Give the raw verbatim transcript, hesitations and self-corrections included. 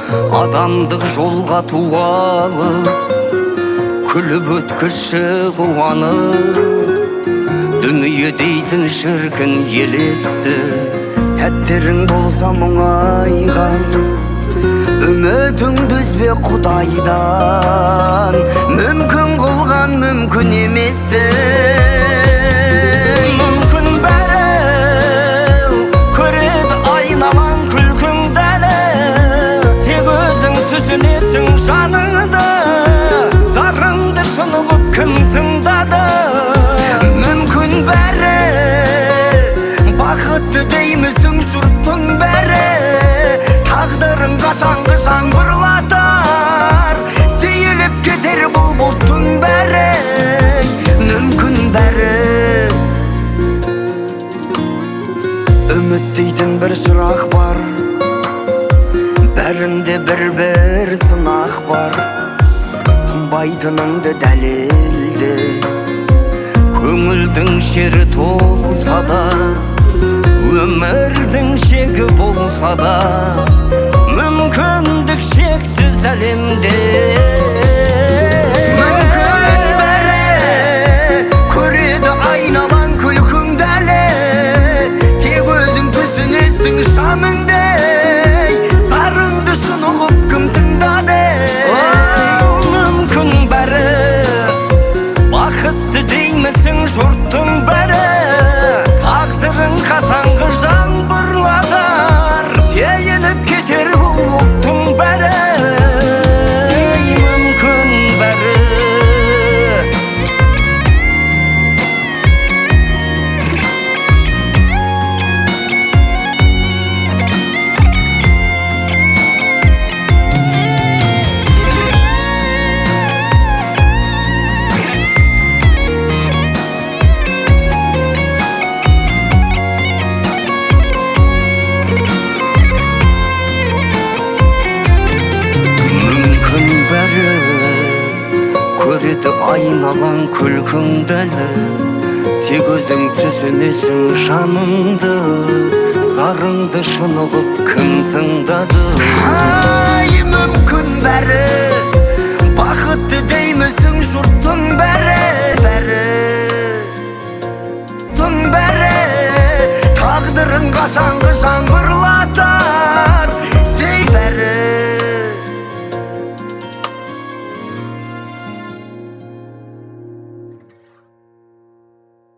Адамдық жолға туалып, күліп өткіші қуанып, дүние дейтін шіркін елесті. Сәттерің болса мұңайған, үмітіңді үзбе Құдайдан. Мүмкін қылған мүмкін еместі. Мүмкін бәрі көреді айналаң күлкіңдәлі. Тек өзің түсінесің жаныңды, зарыңды шынығып кім тыңдады. Мүмкін бәрі бақытты деймісің жұрттың бәрі. Тағдырың қашанғы жаңбырлатар, сейіліп кетер бұл бұлттың бәрі. Мүмкін бәрі үміт дейтін бір шырақ бар, бәрінде бір-бір сынақ бар. Сынбайтыныңды дәлелде, көңілдің шері толса да, өмірдің шегі болса да, мүмкіндік шексіз әлемде. Мүмкін бәрі көреді айналаң күлкіңдәлі. Тек өзің түсінесің жаныңдай, зарыңды шынығып кім тыңдады. Мүмкін бәрі бақытты деймісің жұрттың бәрі. Тағдырың қашанғы жаңбырлатар, сейіліп кетер бұл бұлттың бәрі. Мүмкін бәрі көреді айналаң күлкіңдәлі. Тек өзің түсінесің жаныңды, зарыңды шынығып кім тыңдады. Ай, мүмкін бәрі бақытты деймісің жұрттың бәрі. Бәрі түн бәрі тағдырың қашанғы жаңбырлатар.